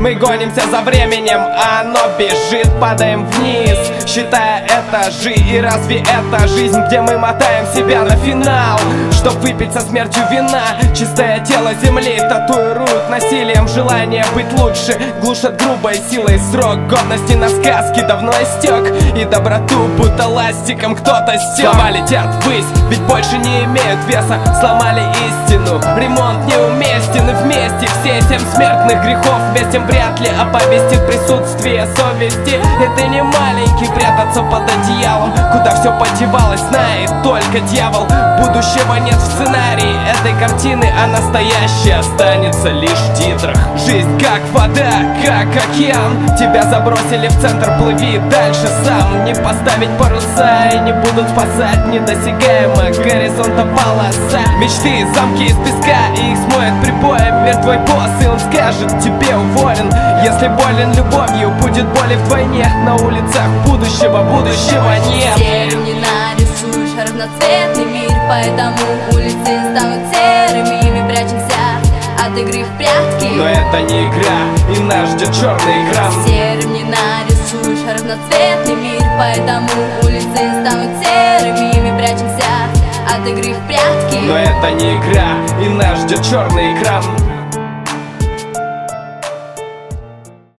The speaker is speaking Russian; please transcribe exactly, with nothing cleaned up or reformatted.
Мы гонимся за временем, а оно бежит. Падаем вниз, считая этажи. И разве это жизнь, где мы мотаем себя на финал, чтоб выпить со смертью вина? Чистое тело земли татуируют насилием желание быть лучше, глушат грубой силой срок годности на сказки давно истек, и доброту будто ластиком кто-то стёк. Слова летят ввысь, ведь больше не имеют веса. Сломали истину, ремонт неуместен. И вместе все семь смертных грехов вместе вряд ли оповестит присутствие совести. Это не маленький прятаться под одеялом, куда все подевалось, знает только дьявол. Будущего нет в сценарии этой картины, а настоящее останется лишь в титрах. Жизнь как вода, как океан. Тебя забросили в центр, плыви дальше сам. Не поставить паруса и не будут спасать. Недосягаемо горизонта полоса. Мечты, замки из песка, и их смоет прибоем мертвый босс. И он скажет тебе уволен. Если болен любовью, будет боли вдвойне. На улицах будущего, будущего нет. Серым не нарисуешь разноцветный мир, поэтому улицы станут серыми. Мы прячемся от игры в прятки, но это не игра, и нас ждет черный экран. Серым не нарисуешь разноцветный мир, поэтому улицы станут серыми. Мы прячемся от игры в прятки, но это не игра, и нас ждет черный экран.